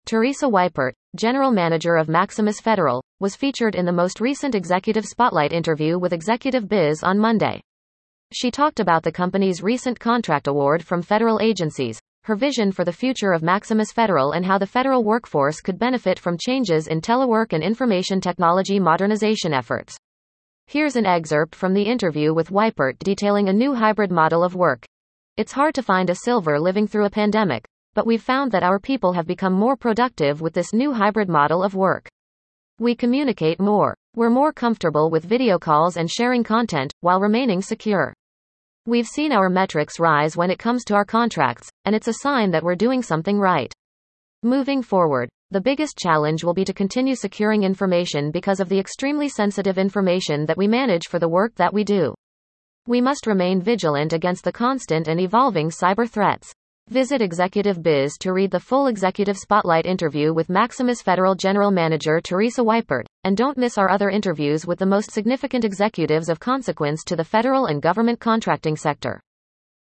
Teresa Weipert, General Manager of Maximus Federal, was featured in the most recent Executive Spotlight interview with Executive Biz on Monday. She talked about the company's recent contract award from federal agencies, her vision for the future of Maximus Federal, and how the federal workforce could benefit from changes in telework and information technology modernization efforts. Here's an excerpt from the interview with Weipert detailing a new hybrid model of work. It's hard to find a silver living through a pandemic, but we've found that our people have become more productive with this new hybrid model of work. We communicate more. We're more comfortable with video calls and sharing content, while remaining secure. We've seen our metrics rise when it comes to our contracts, and it's a sign that we're doing something right. Moving forward, the biggest challenge will be to continue securing information because of the extremely sensitive information that we manage for the work that we do. We must remain vigilant against the constant and evolving cyber threats. Visit Executive Biz to read the full Executive Spotlight interview with Maximus Federal General Manager Teresa Weipert, and don't miss our other interviews with the most significant executives of consequence to the federal and government contracting sector.